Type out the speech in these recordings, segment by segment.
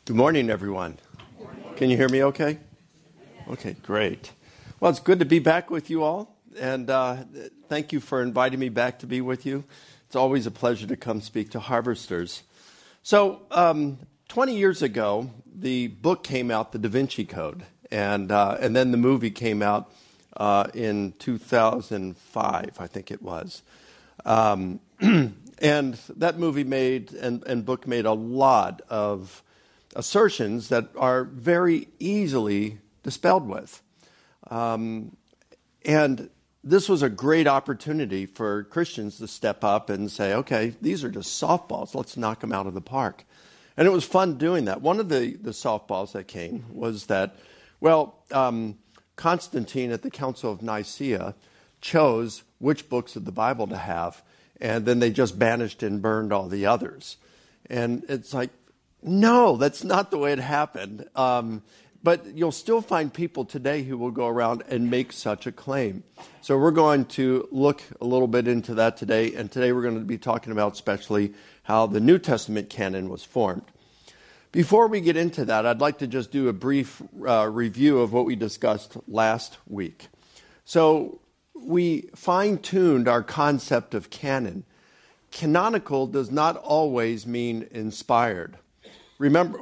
Good morning, everyone. Can you hear me okay? Okay, great. Well, it's good to be back with you all, and thank you for inviting me back to be with you. It's always a pleasure to come speak to Harvesters. So, 20 years ago, the book came out, The Da Vinci Code, and then the movie came out in 2005, I think it was. And that movie made, and book made a lot of assertions that are very easily dispelled with. And this was a great opportunity for Christians to step up and say, okay, these are just softballs. Let's knock them out of the park. And it was fun doing that. One of the softballs that came was that, Constantine at the Council of Nicaea chose which books of the Bible to have, and then they just banished and burned all the others. And it's like, no, that's not the way it happened. But you'll still find people today who will go around and make such a claim. So we're going to look a little bit into that today. And today we're going to be talking about especially how the New Testament canon was formed. Before we get into that, I'd like to just do a brief review of what we discussed last week. So we fine-tuned our concept of canon. Canonical does not always mean inspired. Remember,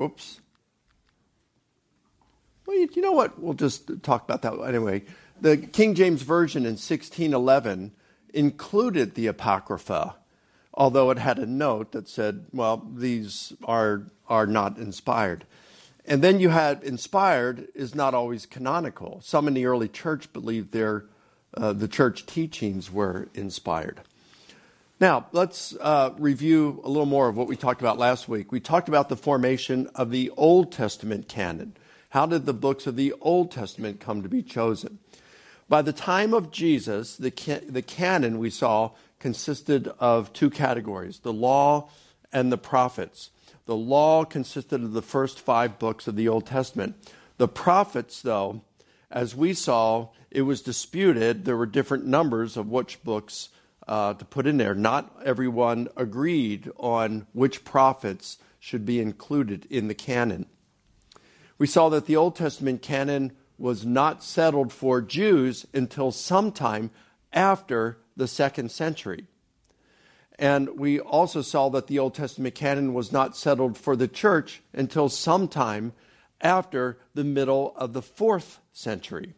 well, you know what? We'll just talk about that anyway. The King James Version in 1611 included the Apocrypha, although it had a note that said, well, these are not inspired. And then you had inspired is not always canonical. Some in the early church believed the church teachings were inspired. Now, let's review a little more of what we talked about last week. We talked about the formation of the Old Testament canon. How did the books of the Old Testament come to be chosen? By the time of Jesus, the canon we saw consisted of two categories, the law and the prophets. The law consisted of the first 5 books of the Old Testament. The prophets, though, as we saw, it was disputed. There were different numbers of which books to put in there. Not everyone agreed on which prophets should be included in the canon. We saw that the Old Testament canon was not settled for Jews until sometime after the 2nd century. And we also saw that the Old Testament canon was not settled for the church until sometime after the middle of the 4th century.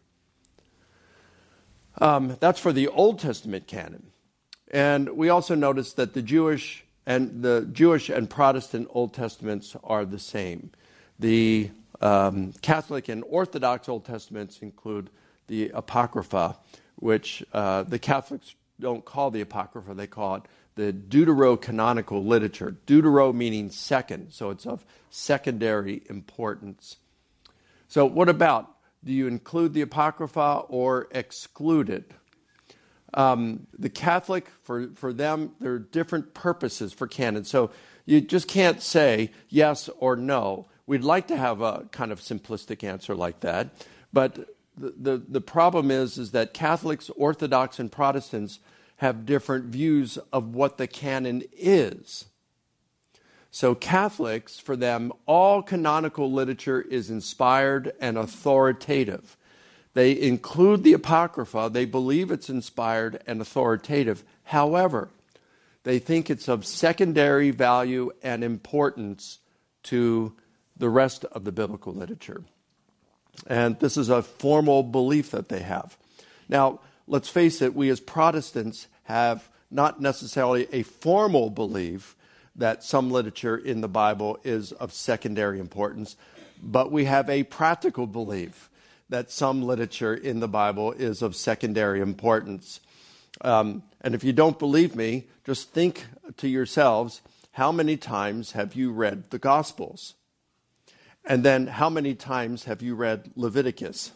That's for the Old Testament canon. And we also noticed that the Jewish and Protestant Old Testaments are the same. The Catholic and Orthodox Old Testaments include the Apocrypha, which the Catholics don't call the Apocrypha, they call it the deuterocanonical literature. Deutero meaning second, so it's of secondary importance. So what about, do you include the Apocrypha or exclude it? The Catholic, for them, there are different purposes for canon. So you just can't say yes or no. We'd like to have a kind of simplistic answer like that. But the problem is that Catholics, Orthodox, and Protestants have different views of what the canon is. So Catholics, for them, all canonical literature is inspired and authoritative. They include the Apocrypha. They believe it's inspired and authoritative. However, they think it's of secondary value and importance to the rest of the biblical literature. And this is a formal belief that they have. Now, let's face it, we as Protestants have not necessarily a formal belief that some literature in the Bible is of secondary importance, but we have a practical belief that some literature in the Bible is of secondary importance. And if you don't believe me, just think to yourselves, how many times have you read the Gospels? And then how many times have you read Leviticus?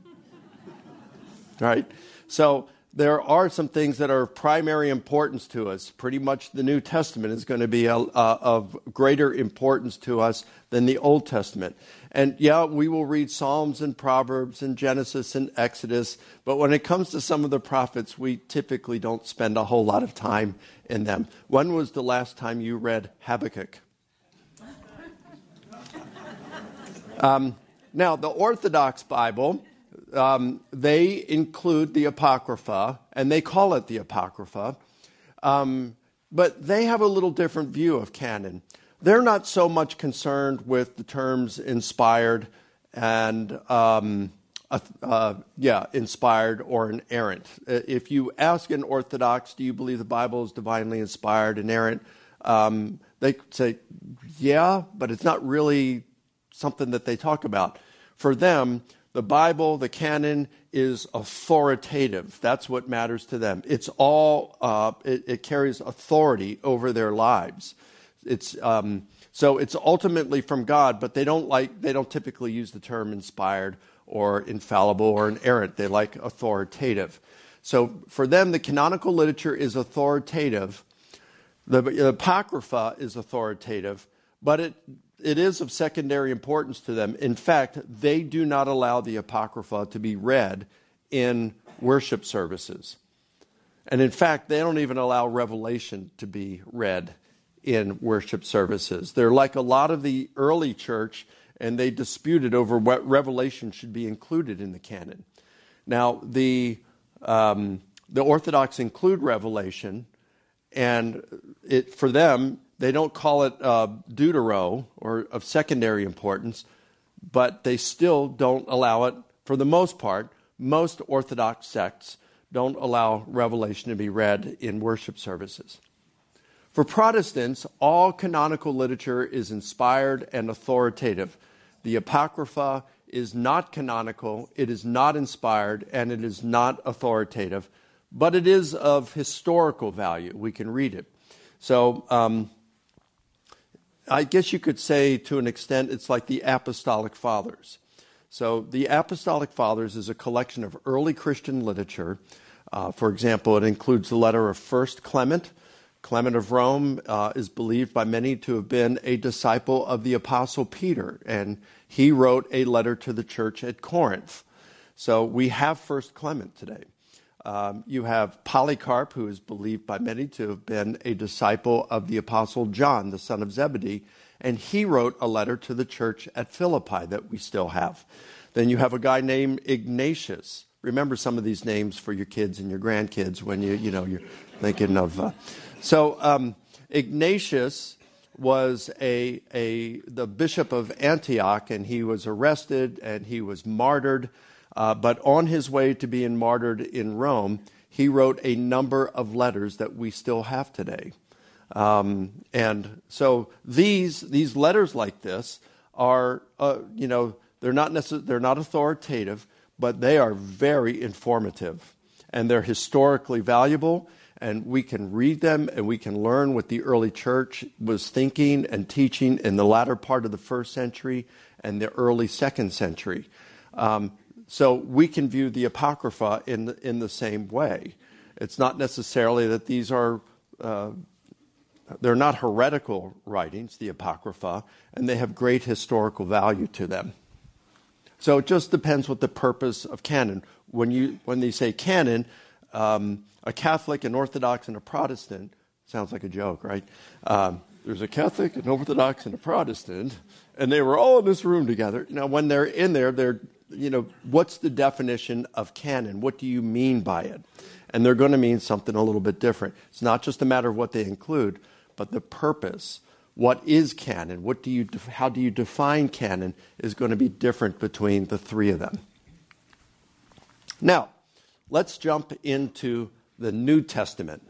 Right? So there are some things that are of primary importance to us. Pretty much the New Testament is going to be of greater importance to us than the Old Testament. And yeah, we will read Psalms and Proverbs and Genesis and Exodus, but when it comes to some of the prophets, we typically don't spend a whole lot of time in them. When was the last time you read Habakkuk? Now, the Orthodox Bible, they include the Apocrypha, and they call it the Apocrypha, but they have a little different view of canon. They're not so much concerned with the terms inspired and, inspired or inerrant. If you ask an Orthodox, do you believe the Bible is divinely inspired, inerrant? They say, yeah, but it's not really something that they talk about. For them, the Bible, the canon, is authoritative. That's what matters to them. It's all, it carries authority over their lives. So it's ultimately from God, but they don't typically use the term inspired or infallible or inerrant. They like authoritative. So for them, the canonical literature is authoritative. The Apocrypha is authoritative, but it is of secondary importance to them. In fact, they do not allow the Apocrypha to be read in worship services. And in fact, they don't even allow Revelation to be read in worship services. They're like a lot of the early church, and they disputed over what Revelation should be included in the canon. Now, the Orthodox include Revelation, and for them, they don't call it deutero or of secondary importance, but they still don't allow it for the most part. Most Orthodox sects don't allow Revelation to be read in worship services. For Protestants, all canonical literature is inspired and authoritative. The Apocrypha is not canonical, it is not inspired, and it is not authoritative, but it is of historical value. We can read it. So I guess you could say to an extent it's like the Apostolic Fathers. So the Apostolic Fathers is a collection of early Christian literature. For example, it includes the letter of 1 Clement. Clement of Rome is believed by many to have been a disciple of the Apostle Peter, and he wrote a letter to the church at Corinth. So we have 1 Clement today. You have Polycarp, who is believed by many to have been a disciple of the Apostle John, the son of Zebedee, and he wrote a letter to the church at Philippi that we still have. Then you have a guy named Ignatius. Remember some of these names for your kids and your grandkids when you're thinking of. Ignatius was the bishop of Antioch, and he was arrested and he was martyred. But on his way to being martyred in Rome, he wrote a number of letters that we still have today. And so these letters like this are, they're not authoritative, but they are very informative, and they're historically valuable. And we can read them, and we can learn what the early church was thinking and teaching in the latter part of the first century and the early second century. So we can view the Apocrypha in the same way. It's not necessarily that these are, they're not heretical writings, the Apocrypha, and they have great historical value to them. So it just depends what the purpose of canon. When they say canon, a Catholic, an Orthodox, and a Protestant, sounds like a joke, right? There's a Catholic, an Orthodox, and a Protestant, and they were all in this room together. Now, when they're in there, they're what's the definition of canon? What do you mean by it? And they're going to mean something a little bit different. It's not just a matter of what they include, but the purpose. What is canon? How do you define canon is going to be different between the three of them. Now, let's jump into the New Testament.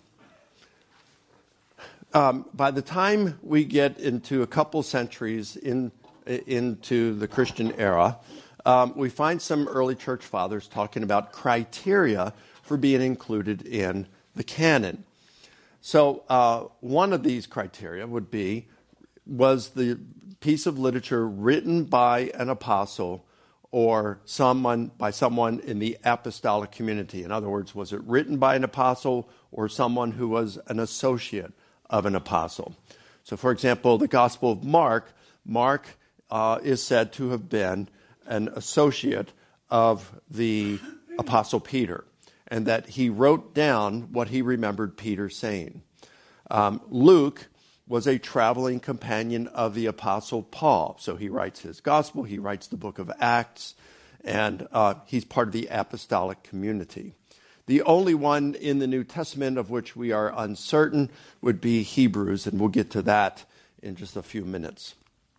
By the time we get into a couple centuries into the Christian era, we find some early church fathers talking about criteria for being included in the canon. So one of these criteria was the piece of literature written by an apostle or by someone in the apostolic community. In other words, was it written by an apostle or someone who was an associate of an apostle? So, for example, the Gospel of Mark is said to have been an associate of the Apostle Peter, and that he wrote down what he remembered Peter saying. Luke was a traveling companion of the Apostle Paul. So he writes his gospel, he writes the book of Acts, and he's part of the apostolic community. The only one in the New Testament of which we are uncertain would be Hebrews, and we'll get to that in just a few minutes.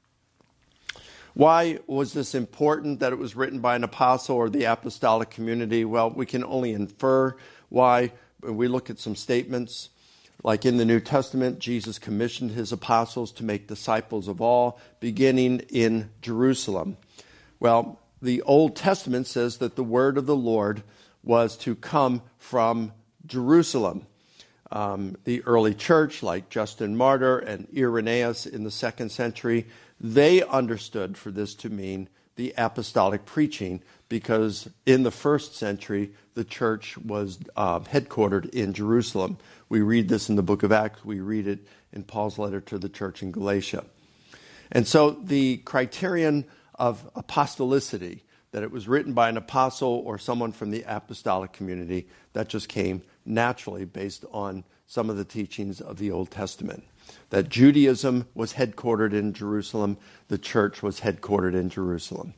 Why was this important that it was written by an apostle or the apostolic community? Well, we can only infer why. We look at some statements. Like in the New Testament, Jesus commissioned his apostles to make disciples of all, beginning in Jerusalem. Well, the Old Testament says that the word of the Lord was to come from Jerusalem. The early church, like Justin Martyr and Irenaeus in the 2nd century, they understood for this to mean the apostolic preaching, because in the 1st century, the church was headquartered in Jerusalem. We read this in the book of Acts. We read it in Paul's letter to the church in Galatia. And so the criterion of apostolicity, that it was written by an apostle or someone from the apostolic community, that just came naturally based on some of the teachings of the Old Testament. That Judaism was headquartered in Jerusalem, the church was headquartered in Jerusalem.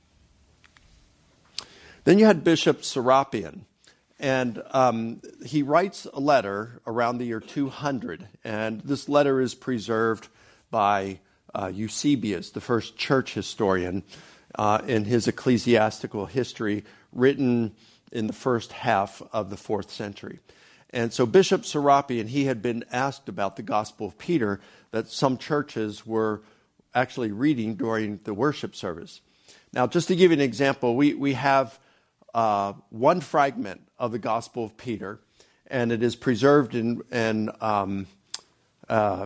Then you had Bishop Serapion, and he writes a letter around the year 200, and this letter is preserved by Eusebius, the first church historian, in his ecclesiastical history, written in the first half of the 4th century. And so Bishop Serapion, he had been asked about the Gospel of Peter that some churches were actually reading during the worship service. Now, just to give you an example, we have one fragment of the Gospel of Peter, and it is preserved in a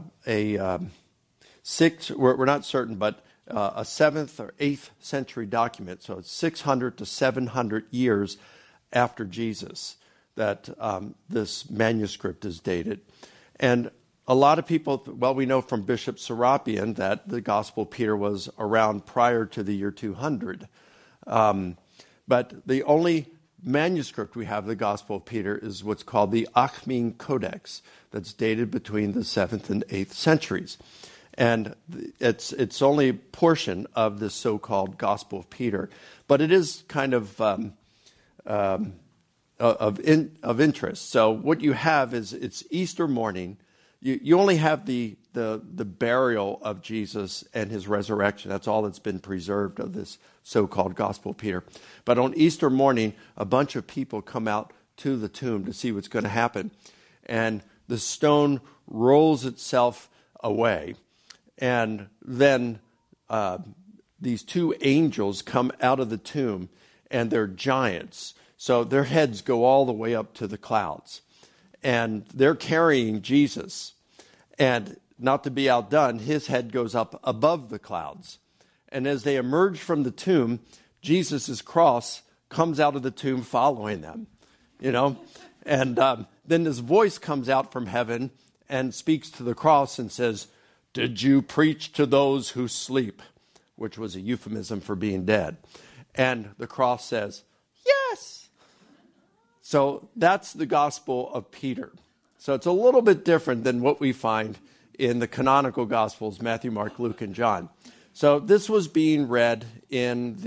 6th, we're not certain, but a 7th or 8th century document. So it's 600 to 700 years after Jesus that this manuscript is dated. And a lot of people, we know from Bishop Serapion that the Gospel of Peter was around prior to the year 200. But the only manuscript we have of the Gospel of Peter is what's called the Achaemenid Codex, that's dated between the 7th and 8th centuries. And it's only a portion of the so-called Gospel of Peter. But it is kind of interest. So what you have is it's Easter morning. You only have the burial of Jesus and his resurrection. That's all that's been preserved of this so-called Gospel of Peter. But on Easter morning, a bunch of people come out to the tomb to see what's going to happen. And the stone rolls itself away. And then these two angels come out of the tomb, and they're giants. So their heads go all the way up to the clouds. And they're carrying Jesus. And not to be outdone, his head goes up above the clouds. And as they emerge from the tomb, Jesus' cross comes out of the tomb following them. And then this voice comes out from heaven and speaks to the cross and says, "Did you preach to those who sleep?" Which was a euphemism for being dead. And the cross says, "Yes." So that's the Gospel of Peter. So it's a little bit different than what we find in the canonical Gospels, Matthew, Mark, Luke, and John. So this was being read in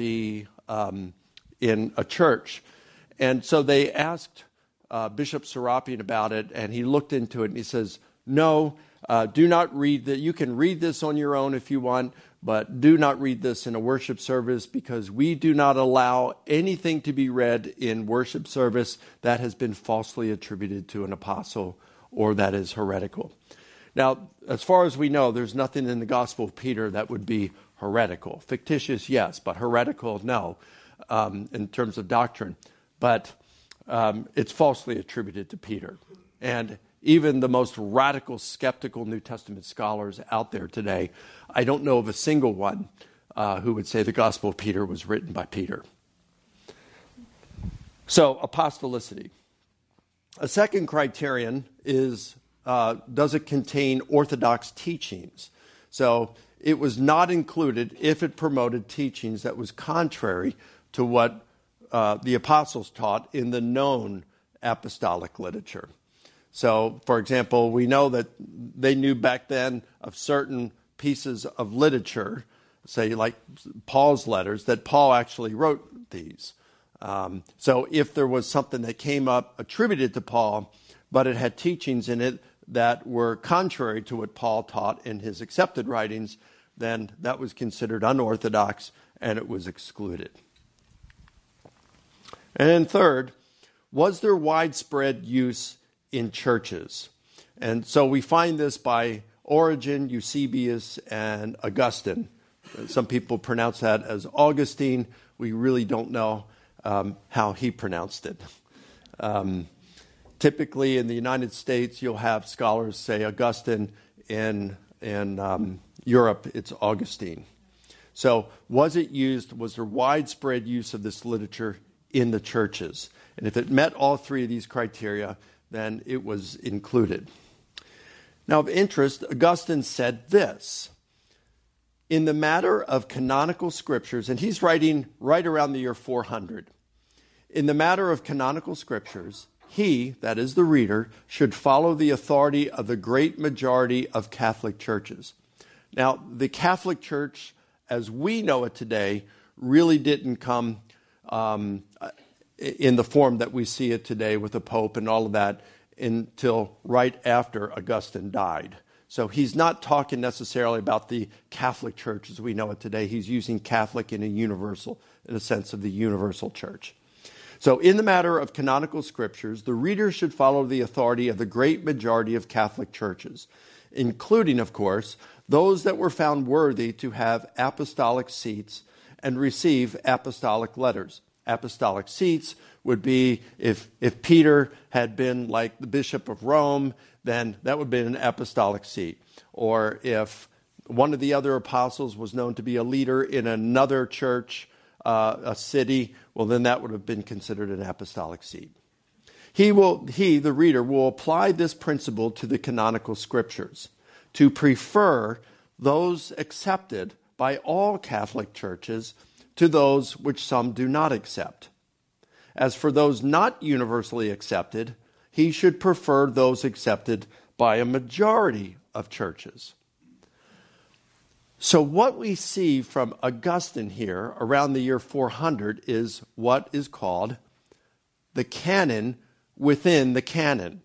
a church. And so they asked Bishop Serapion about it, and he looked into it, and he says, "No, do not read that. You can read this on your own if you want, but do not read this in a worship service, because we do not allow anything to be read in worship service that has been falsely attributed to an apostle or that is heretical." Now, as far as we know, there's nothing in the Gospel of Peter that would be heretical. Fictitious, yes, but heretical, no, in terms of doctrine. But it's falsely attributed to Peter. And even the most radical, skeptical New Testament scholars out there today, I don't know of a single one who would say the Gospel of Peter was written by Peter. So, apostolicity. A second criterion is, does it contain orthodox teachings? So, it was not included if it promoted teachings that was contrary to what the apostles taught in the known apostolic literature. So, for example, we know that they knew back then of certain pieces of literature, say like Paul's letters, that Paul actually wrote these. So if there was something that came up attributed to Paul, but it had teachings in it that were contrary to what Paul taught in his accepted writings, then that was considered unorthodox and it was excluded. And then third, was there widespread use in churches? And so we find this by Origen, Eusebius, and Augustine. Some people pronounce that as Augustine. We really don't know how he pronounced it. Typically in the United States, you'll have scholars say Augustine. In Europe, it's Augustine. So was it used? Was there widespread use of this literature in the churches? And if it met all three of these criteria, then it was included. Now, of interest, Augustine said this: in the matter of canonical scriptures, and he's writing right around the year 400, in the matter of canonical scriptures, he, that is the reader, should follow the authority of the great majority of Catholic churches. Now, the Catholic Church, as we know it today, really didn't come in the form that we see it today with the Pope and all of that until right after Augustine died. So he's not talking necessarily about the Catholic Church as we know it today. He's using Catholic in a sense of the universal church. So in the matter of canonical scriptures, the reader should follow the authority of the great majority of Catholic churches, including, of course, those that were found worthy to have apostolic seats and receive apostolic letters. Apostolic seats would be if Peter had been like the Bishop of Rome, then that would be an apostolic seat. Or if one of the other apostles was known to be a leader in another church, a city, well, then that would have been considered an apostolic seat. He, the reader, will apply this principle to the canonical scriptures to prefer those accepted by all Catholic churches to those which some do not accept. As for those not universally accepted, he should prefer those accepted by a majority of churches. So what we see from Augustine here around the year 400 is what is called the canon within the canon.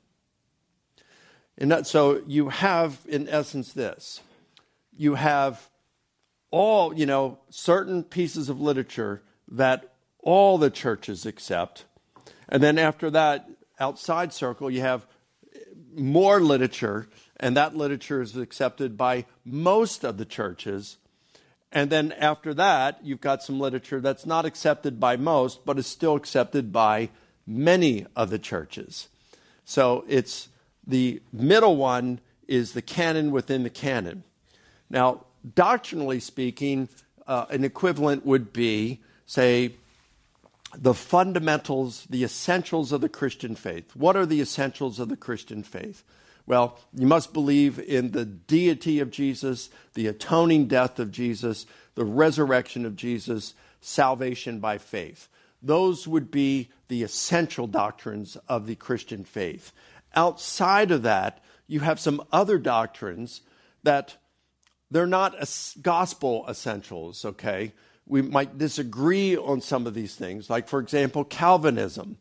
And so you have, in essence, this. You have all, certain pieces of literature that all the churches accept. And then after that, outside circle, you have more literature, and that literature is accepted by most of the churches. And then after that, you've got some literature that's not accepted by most, but is still accepted by many of the churches. So it's the middle one is the canon within the canon. Now, doctrinally speaking, an equivalent would be, say, the fundamentals, the essentials of the Christian faith. What are the essentials of the Christian faith? Well, you must believe in the deity of Jesus, the atoning death of Jesus, the resurrection of Jesus, salvation by faith. Those would be the essential doctrines of the Christian faith. Outside of that, you have some other doctrines that they're not gospel essentials, okay? We might disagree on some of these things, like, for example, Calvinism,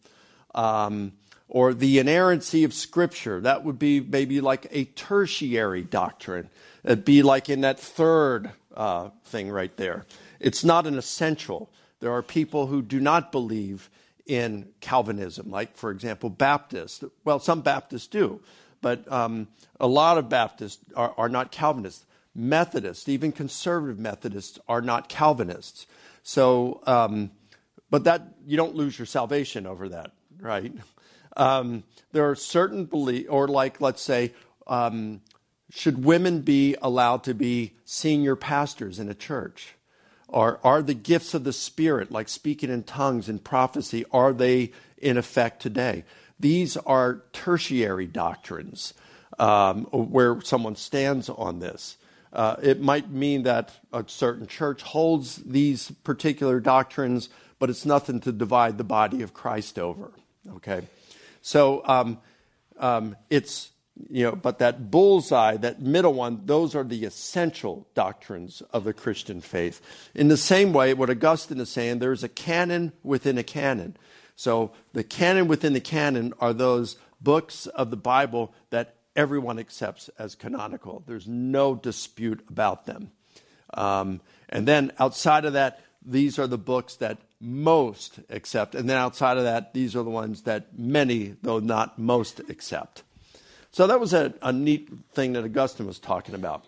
or the inerrancy of Scripture. That would be maybe like a tertiary doctrine. It'd be like in that third thing right there. It's not an essential. There are people who do not believe in Calvinism, like, for example, Baptists. Well, some Baptists do, but a lot of Baptists are not Calvinists. Methodists, even conservative Methodists, are not Calvinists. So, but that you don't lose your salvation over that, right? There are certain beliefs, or like, let's say, should women be allowed to be senior pastors in a church? Or are the gifts of the Spirit, like speaking in tongues and prophecy, are they in effect today? These are tertiary doctrines where someone stands on this. It might mean that a certain church holds these particular doctrines, but it's nothing to divide the body of Christ over. Okay, so it's But that bullseye, that middle one, those are the essential doctrines of the Christian faith. In the same way, what Augustine is saying, there's a canon within a canon. So the canon within the canon are those books of the Bible that everyone accepts as canonical. There's no dispute about them. And then outside of that, these are the books that most accept. And then outside of that, these are the ones that many, though not most, accept. So that was a neat thing that Augustine was talking about.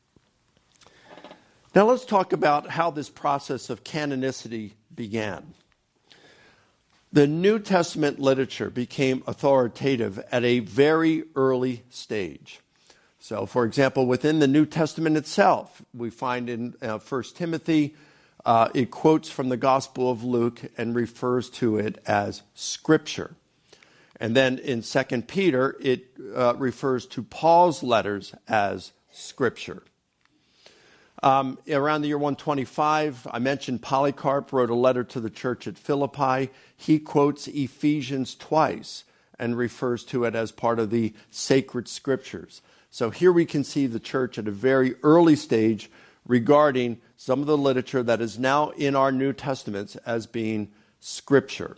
Now let's talk about how this process of canonicity began. The New Testament literature became authoritative at a very early stage. So, for example, within the New Testament itself, we find in 1 Timothy, it quotes from the Gospel of Luke and refers to it as Scripture. And then in 2 Peter, it refers to Paul's letters as Scripture. Around the year 125, I mentioned Polycarp wrote a letter to the church at Philippi. He quotes Ephesians twice and refers to it as part of the sacred scriptures. So here we can see the church at a very early stage regarding some of the literature that is now in our New Testaments as being Scripture.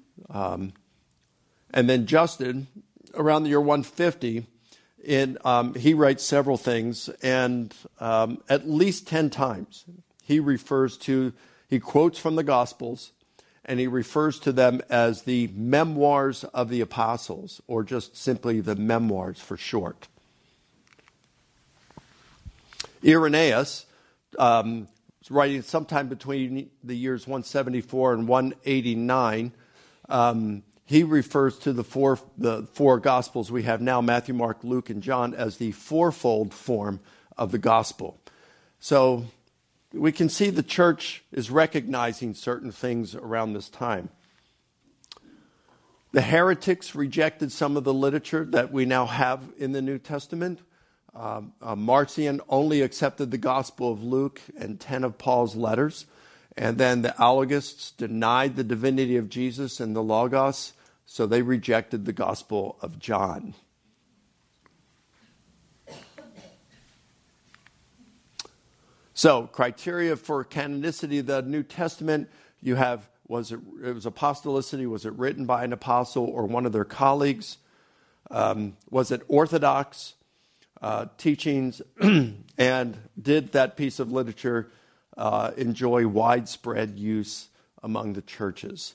And then Justin, around the year 150, he writes several things, and at least 10 times he quotes from the Gospels, and he refers to them as the memoirs of the apostles, or just simply the memoirs for short. Irenaeus, was writing sometime between the years 174 and 189, he refers to the four Gospels we have now, Matthew, Mark, Luke, and John, as the fourfold form of the Gospel. So we can see the church is recognizing certain things around this time. The heretics rejected some of the literature that we now have in the New Testament. Marcion only accepted the Gospel of Luke and 10 of Paul's letters. And then the Allogists denied the divinity of Jesus and the Logos, so they rejected the Gospel of John. So, criteria for canonicity of the New Testament, you have, it was apostolicity, was it written by an apostle or one of their colleagues? Was it orthodox teachings? And did that piece of literature enjoy widespread use among the churches?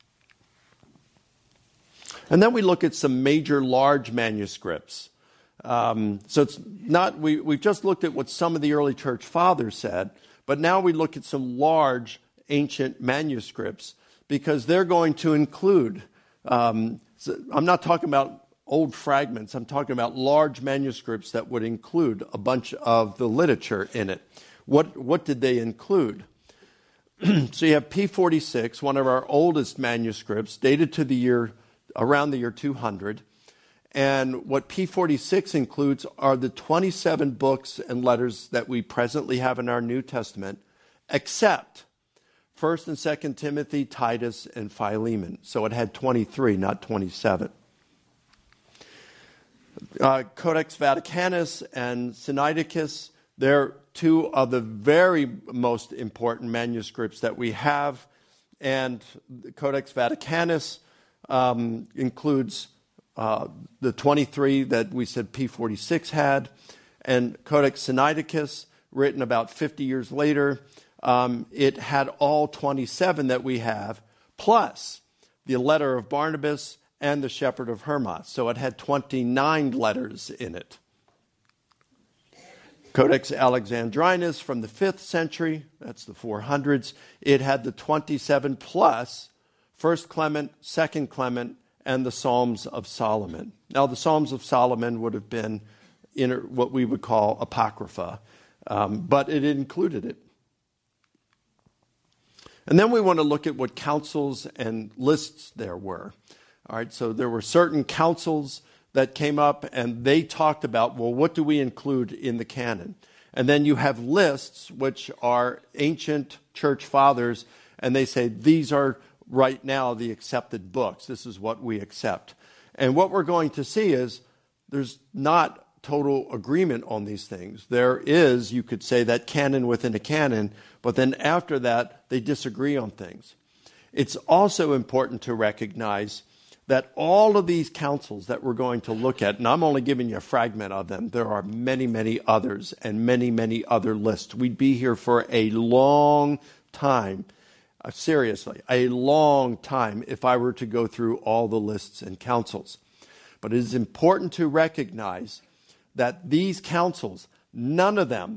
And then we look at some major large manuscripts. So it's not, we've just looked at what some of the early church fathers said, but now we look at some large ancient manuscripts because they're going to include, I'm not talking about old fragments, I'm talking about large manuscripts that would include a bunch of the literature in it. What did they include? So you have P46, one of our oldest manuscripts, dated to around the year 200. And what P46 includes are the 27 books and letters that we presently have in our New Testament, except 1st and 2nd Timothy, Titus, and Philemon. So it had 23, not 27. Codex Vaticanus and Sinaiticus, they're two of the very most important manuscripts that we have. And the Codex Vaticanus includes the 23 that we said P46 had, and Codex Sinaiticus, written about 50 years later, it had all 27 that we have, plus the letter of Barnabas and the Shepherd of Hermas. So it had 29 letters in it. Codex Alexandrinus from the 5th century, that's the 400s, it had the 27 plus 1st Clement, 2nd Clement, and the Psalms of Solomon. Now, the Psalms of Solomon would have been in what we would call Apocrypha, but it included it. And then we want to look at what councils and lists there were. All right, so there were certain councils that came up, and they talked about, well, what do we include in the canon? And then you have lists, which are ancient church fathers, and they say, these are right now the accepted books. This is what we accept. And what we're going to see is there's not total agreement on these things. There is, you could say, that canon within a canon, but then after that, they disagree on things. It's also important to recognize that all of these councils that we're going to look at, and I'm only giving you a fragment of them, there are many, many others and many, many other lists. We'd be here for a long time, seriously, a long time if I were to go through all the lists and councils. But it is important to recognize that these councils, none of them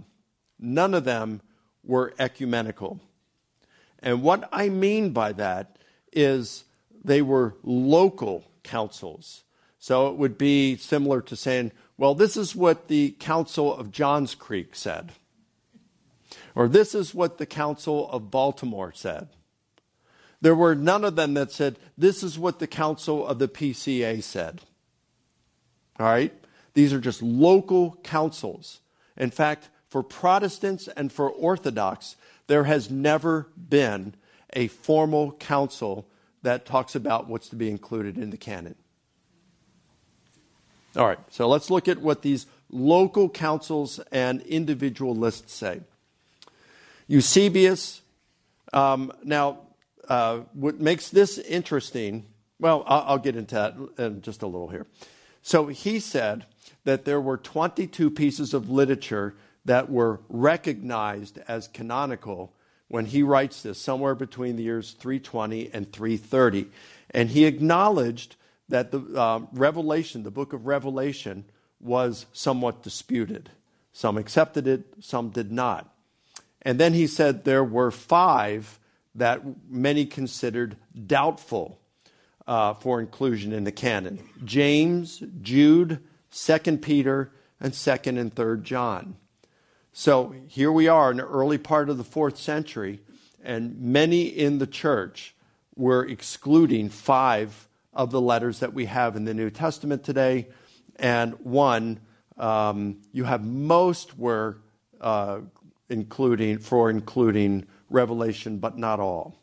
were ecumenical. And what I mean by that is they were local councils. So it would be similar to saying, well, this is what the Council of Johns Creek said. Or this is what the Council of Baltimore said. There were none of them that said, this is what the Council of the PCA said. All right? These are just local councils. In fact, for Protestants and for Orthodox, there has never been a formal council that talks about what's to be included in the canon. All right, so let's look at what these local councils and individual lists say. Eusebius, what makes this interesting, well, I'll get into that in just a little here. So he said that there were 22 pieces of literature that were recognized as canonical when he writes this, somewhere between the years 320 and 330. And he acknowledged that the Revelation, the book of Revelation, was somewhat disputed. Some accepted it, some did not. And then he said there were 5 that many considered doubtful for inclusion in the canon. James, Jude, 2 Peter, and 2nd and 3rd John. So here we are in the early part of the 4th century, and many in the church were excluding 5 of the letters that we have in the New Testament today, and one you have most were including Revelation, but not all.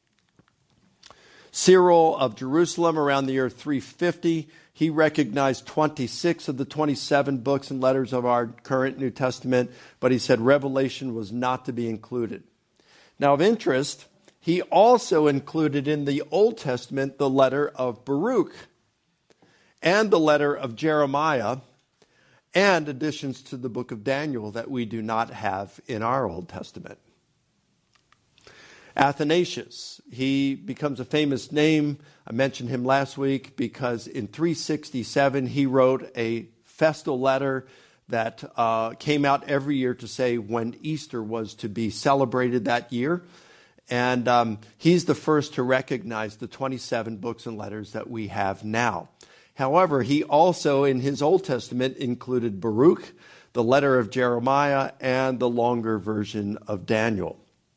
Cyril of Jerusalem, around the year 350, he recognized 26 of the 27 books and letters of our current New Testament, but he said Revelation was not to be included. Now, of interest, he also included in the Old Testament the letter of Baruch and the letter of Jeremiah and additions to the book of Daniel that we do not have in our Old Testament. Athanasius, he becomes a famous name. I mentioned him last week because in 367 he wrote a festal letter that came out every year to say when Easter was to be celebrated that year. And he's the first to recognize the 27 books and letters that we have now. However, he also in his Old Testament included Baruch, the letter of Jeremiah, and the longer version of Daniel.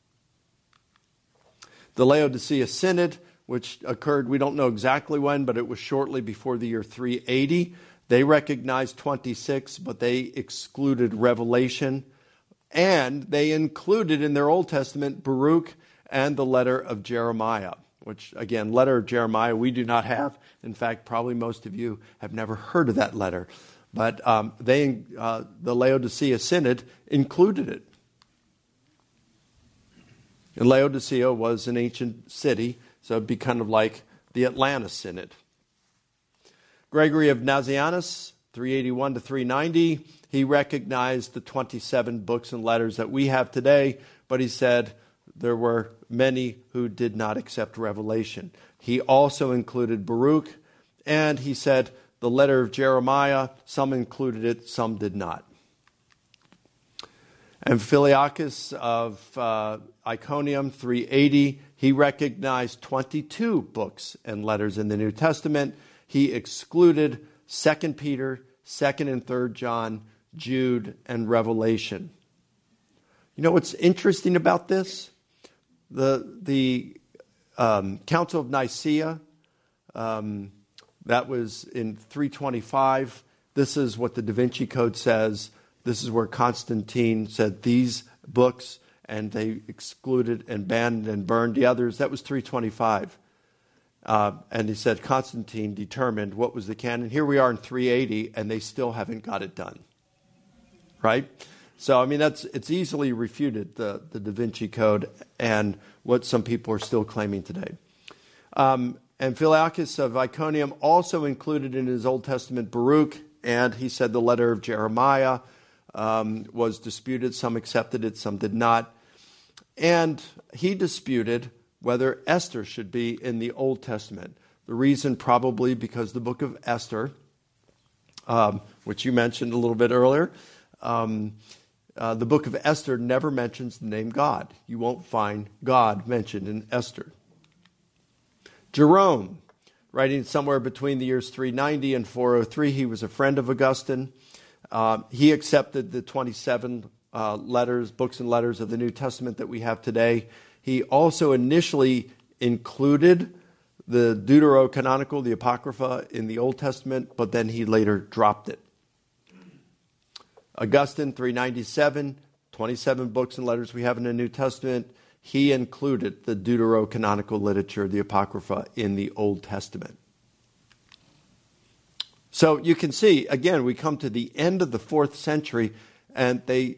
The Laodicea Synod, which occurred, we don't know exactly when, but it was shortly before the year 380. They recognized 26, but they excluded Revelation. And they included in their Old Testament Baruch and the letter of Jeremiah, which, again, letter of Jeremiah we do not have. In fact, probably most of you have never heard of that letter. But the Laodicea Synod included it. And Laodicea was an ancient city, so it'd be kind of like the Atlanta Synod. Gregory of Nazianzus, 381 to 390, he recognized the 27 books and letters that we have today, but he said there were many who did not accept Revelation. He also included Baruch, and he said the letter of Jeremiah, some included it, some did not. Amphiliacus of Iconium, 380, he recognized 22 books and letters in the New Testament. He excluded 2 Peter, 2nd and 3rd John, Jude, and Revelation. You know what's interesting about this? The Council of Nicaea, that was in 325. This is what the Da Vinci Code says. This is where Constantine said these books, and they excluded and banned and burned the others. That was 325. And he said Constantine determined what was the canon. Here we are in 380, and they still haven't got it done. Right? So, I mean, it's easily refuted, the Da Vinci Code, and what some people are still claiming today. And Philaucus of Iconium also included in his Old Testament Baruch, and he said the letter of Jeremiah was disputed. Some accepted it, some did not. And he disputed whether Esther should be in the Old Testament. The reason probably because the book of Esther, which you mentioned a little bit earlier, the book of Esther never mentions the name God. You won't find God mentioned in Esther. Jerome, writing somewhere between the years 390 and 403, he was a friend of Augustine. He accepted the 27 books and letters of the New Testament that we have today. He also initially included the Deuterocanonical, the Apocrypha, in the Old Testament, but then he later dropped it. Augustine, 397, 27 books and letters we have in the New Testament. He included the Deuterocanonical literature, the Apocrypha, in the Old Testament. So you can see, again, we come to the end of the 4th century, and the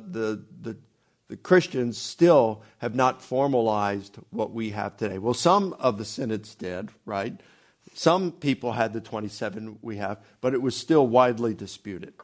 Christians still have not formalized what we have today. Well, some of the synods did, right? Some people had the 27 we have, but it was still widely disputed.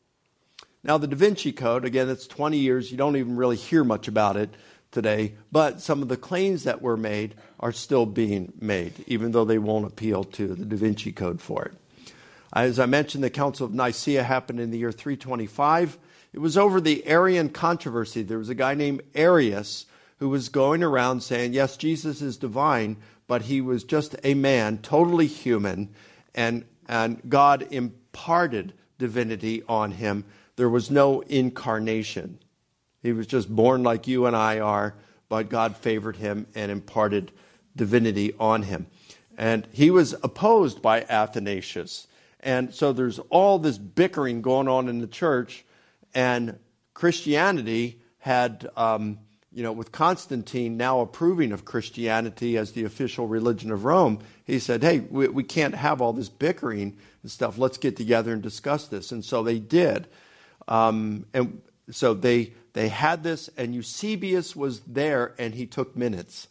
Now, the Da Vinci Code, again, it's 20 years. You don't even really hear much about it today, but some of the claims that were made are still being made, even though they won't appeal to the Da Vinci Code for it. As I mentioned, the Council of Nicaea happened in the year 325. It was over the Arian controversy. There was a guy named Arius who was going around saying, yes, Jesus is divine, but he was just a man, totally human, and God imparted divinity on him. There was no incarnation. He was just born like you and I are, but God favored him and imparted divinity on him. And he was opposed by Athanasius. And so there's all this bickering going on in the church. And Christianity had, with Constantine now approving of Christianity as the official religion of Rome, he said, hey, we can't have all this bickering and stuff. Let's get together and discuss this. And so they did. And so they had this, and Eusebius was there, and he took minutes.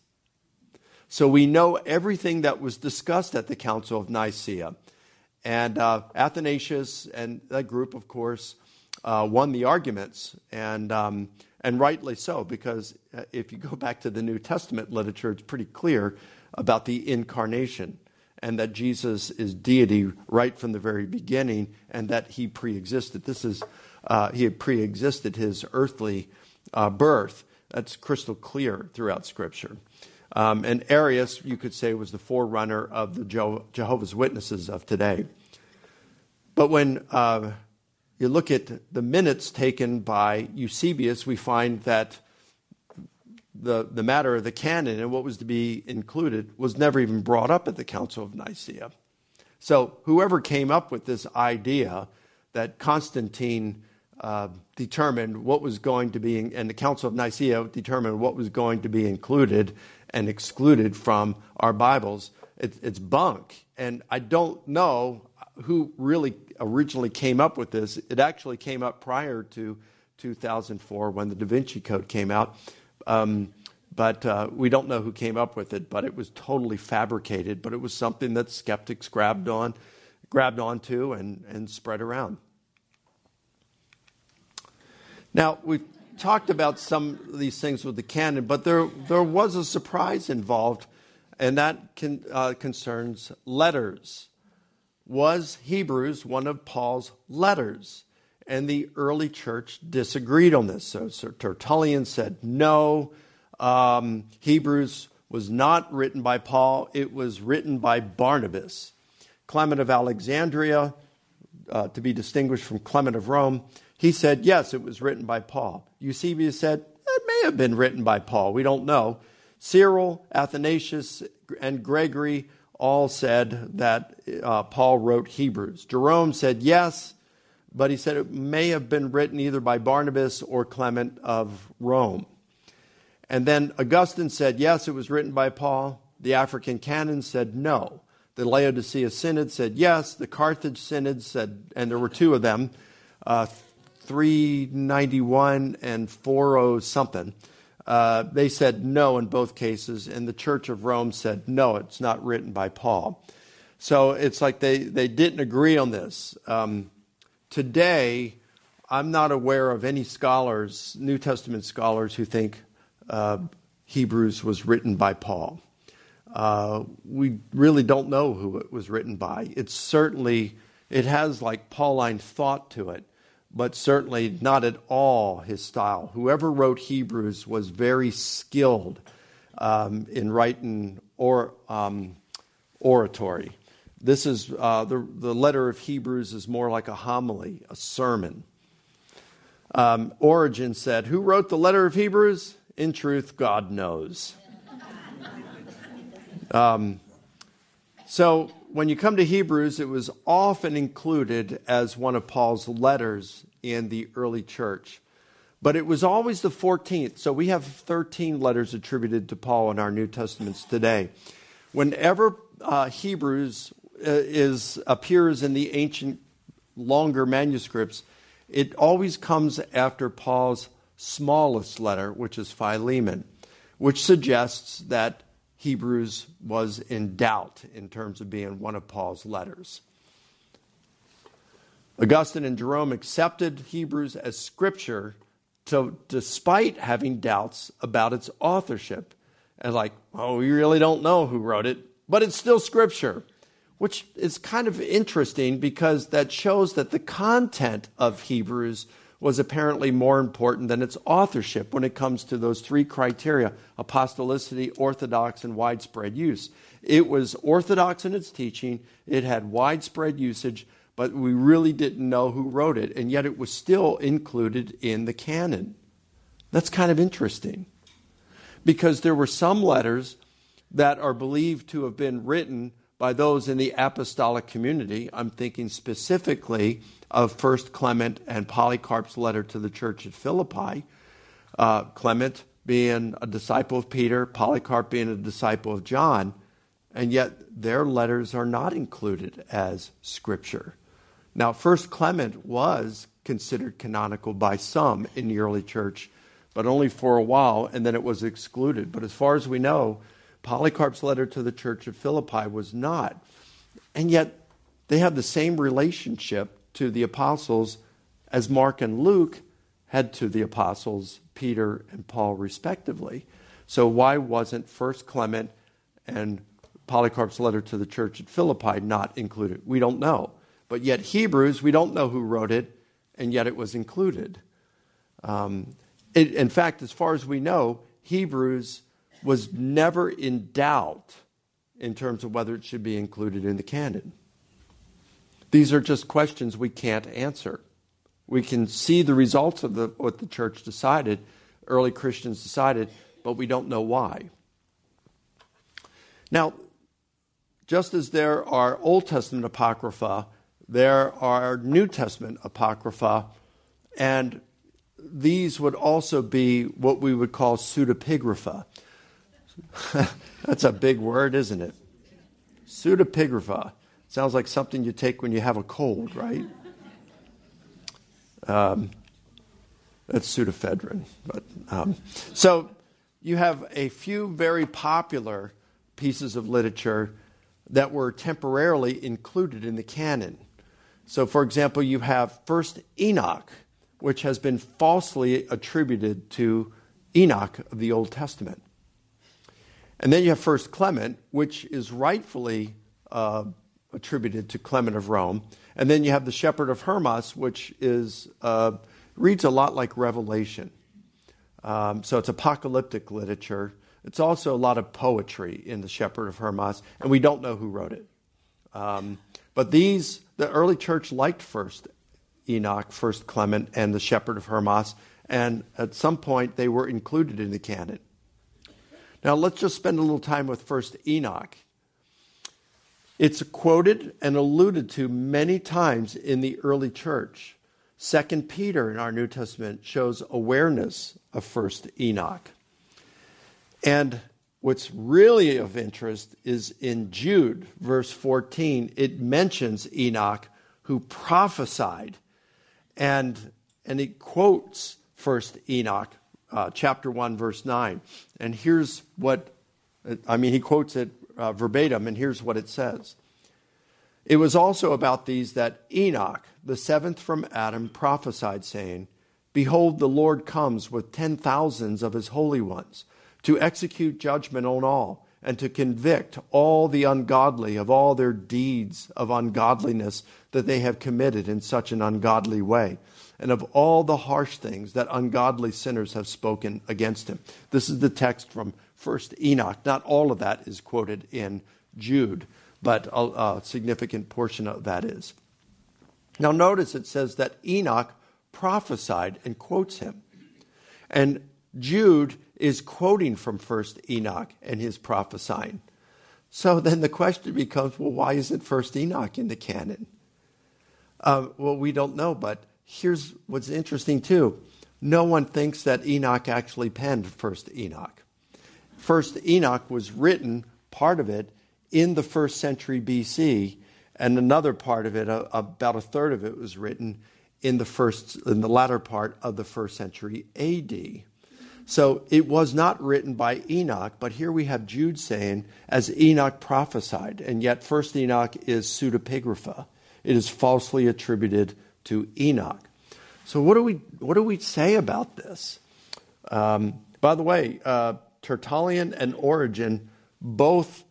So we know everything that was discussed at the Council of Nicaea. And Athanasius and that group, of course, won the arguments, and rightly so, because if you go back to the New Testament literature, it's pretty clear about the incarnation and that Jesus is deity right from the very beginning, and that he pre-existed. He had pre-existed his earthly birth. That's crystal clear throughout Scripture. And Arius, you could say, was the forerunner of the Jehovah's Witnesses of today. But when you look at the minutes taken by Eusebius, we find that the matter of the canon and what was to be included was never even brought up at the Council of Nicaea. So whoever came up with this idea that Constantine determined what was going to be, and the Council of Nicaea determined what was going to be included and excluded from our Bibles, it's bunk. And I don't know who really originally came up with this. It actually came up prior to 2004 when the Da Vinci Code came out. But we don't know who came up with it, but it was totally fabricated. But it was something that skeptics grabbed onto and spread around. Now, we've talked about some of these things with the canon, but there was a surprise involved, and that concerns letters. Was Hebrews one of Paul's letters? And the early church disagreed on this. So Tertullian said no. Hebrews was not written by Paul. It was written by Barnabas. Clement of Alexandria, to be distinguished from Clement of Rome, he said, yes, it was written by Paul. Eusebius said, it may have been written by Paul. We don't know. Cyril, Athanasius, and Gregory all said that Paul wrote Hebrews. Jerome said yes, but he said it may have been written either by Barnabas or Clement of Rome. And then Augustine said, yes, it was written by Paul. The African canon said no. The Laodicea Synod said yes. The Carthage Synod said, and there were two of them, 391 and 40 something. They said no in both cases, and the Church of Rome said no, it's not written by Paul. So it's like they didn't agree on this. Today, I'm not aware of any scholars, New Testament scholars, who think Hebrews was written by Paul. We really don't know who it was written by. It has like Pauline thought to it, but certainly not at all his style. Whoever wrote Hebrews was very skilled in writing oratory. This is the letter of Hebrews is more like a homily, a sermon. Origen said, "Who wrote the letter of Hebrews? In truth, God knows." So when you come to Hebrews, it was often included as one of Paul's letters in the early church. But it was always the 14th. So we have 13 letters attributed to Paul in our New Testaments today. Whenever Hebrews appears in the ancient, longer manuscripts, it always comes after Paul's smallest letter, which is Philemon, which suggests that Hebrews was in doubt in terms of being one of Paul's letters. Augustine and Jerome accepted Hebrews as scripture despite having doubts about its authorship. And we really don't know who wrote it, but it's still scripture, which is kind of interesting because that shows that the content of Hebrews was apparently more important than its authorship when it comes to those three criteria: apostolicity, orthodox, and widespread use. It was orthodox in its teaching, it had widespread usage, but we really didn't know who wrote it, and yet it was still included in the canon. That's kind of interesting, because there were some letters that are believed to have been written by those in the apostolic community. I'm thinking specifically of 1 Clement and Polycarp's letter to the church at Philippi. Clement being a disciple of Peter, Polycarp being a disciple of John, and yet their letters are not included as scripture. Now, 1 Clement was considered canonical by some in the early church, but only for a while, and then it was excluded. But as far as we know, Polycarp's letter to the church of Philippi was not. And yet, they have the same relationship to the apostles as Mark and Luke had to the apostles, Peter and Paul, respectively. So why wasn't 1 Clement and Polycarp's letter to the church at Philippi not included? We don't know. But yet Hebrews, we don't know who wrote it, and yet it was included. In fact, as far as we know, Hebrews was never in doubt in terms of whether it should be included in the canon. These are just questions we can't answer. We can see the results of what the church decided, early Christians decided, but we don't know why. Now, just as there are Old Testament apocrypha, there are New Testament apocrypha, and these would also be what we would call pseudepigrapha. That's a big word, isn't it? Pseudepigrapha. Sounds like something you take when you have a cold, right? That's pseudoephedrine. So you have a few very popular pieces of literature that were temporarily included in the canon. So, for example, you have First Enoch, which has been falsely attributed to Enoch of the Old Testament. And then you have First Clement, which is rightfully attributed to Clement of Rome. And then you have the Shepherd of Hermas, which is reads a lot like Revelation. So it's apocalyptic literature. It's also a lot of poetry in the Shepherd of Hermas, and we don't know who wrote it. But the early church liked First Enoch, First Clement, and the Shepherd of Hermas, and at some point they were included in the canon. Now let's just spend a little time with First Enoch. It's quoted and alluded to many times in the early church. 2 Peter in our New Testament shows awareness of First Enoch. And what's really of interest is in Jude, verse 14. It mentions Enoch who prophesied. And it quotes first Enoch, chapter 1, verse 9. And here's he quotes it verbatim, and here's what it says. It was also about these that Enoch, the seventh from Adam, prophesied, saying, Behold, the Lord comes with 10,000s of his holy ones, to execute judgment on all, and to convict all the ungodly of all their deeds of ungodliness that they have committed in such an ungodly way, and of all the harsh things that ungodly sinners have spoken against him. This is the text from 1st Enoch. Not all of that is quoted in Jude, but a significant portion of that is. Now notice it says that Enoch prophesied and quotes him. And Jude is quoting from 1st Enoch and his prophesying. So then the question becomes, well, why isn't 1st Enoch in the canon? Well, we don't know, but here's what's interesting too. No one thinks that Enoch actually penned 1st Enoch. 1st Enoch was written, part of it, in the 1st century BC, and another part of it, about a third of it, was written in the latter part of the 1st century AD. So it was not written by Enoch, but here we have Jude saying, as Enoch prophesied, and yet 1st Enoch is pseudepigrapha. It is falsely attributed to Enoch. So what do we say about this? By the way, Tertullian and Origen both